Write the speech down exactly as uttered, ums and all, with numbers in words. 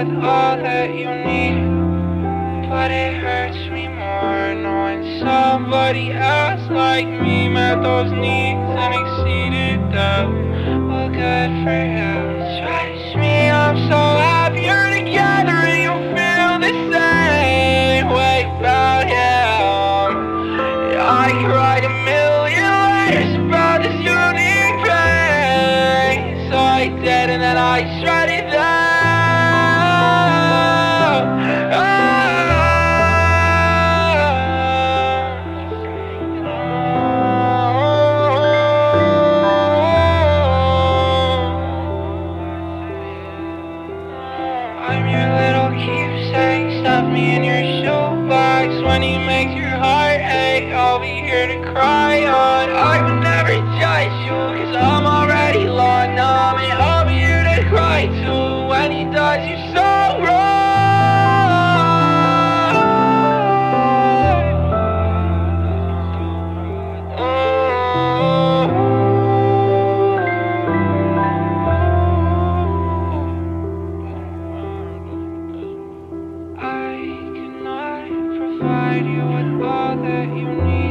with all that you need, but it hurts me more knowing somebody else like me met those needs and exceeded them. Well, good for him. Trust me, I'm so happy you're together and you feel the same way about him. I could write a million letters about this unique pain, so I did, and then I shredded them. I'm your little keepsake, stuff me in your shoebox. When you make your heart ache, I'll be here to cry on. I would never judge you, cause I'm already long numb, and I'll be here to cry too when he does you so wrong. I cannot provide you with all that you need.